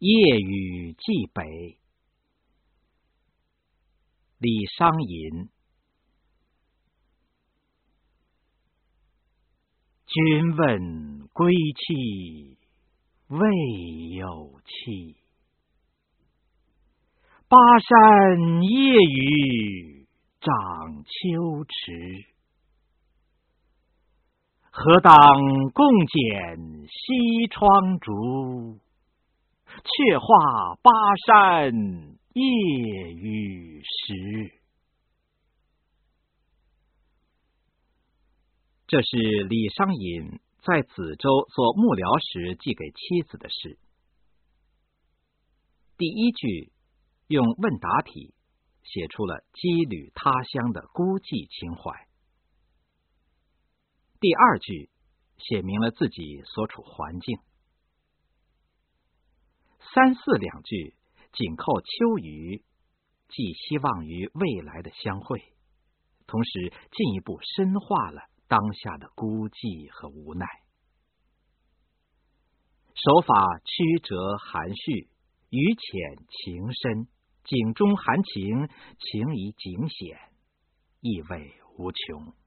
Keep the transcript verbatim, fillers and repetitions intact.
夜雨寄北。李商隐。君问归期未有期，巴山夜雨涨秋池。何当共剪西窗烛，却话巴山夜雨时。这是李商隐在梓州做幕僚时寄给妻子的诗。第一句用问答体写出了羁旅他乡的孤寂情怀。第二句写明了自己所处环境。三四两句紧扣秋雨，寄希望于未来的相会，同时进一步深化了当下的孤寂和无奈。手法曲折含蓄，语浅情深，景中含情，情意景显，意味无穷。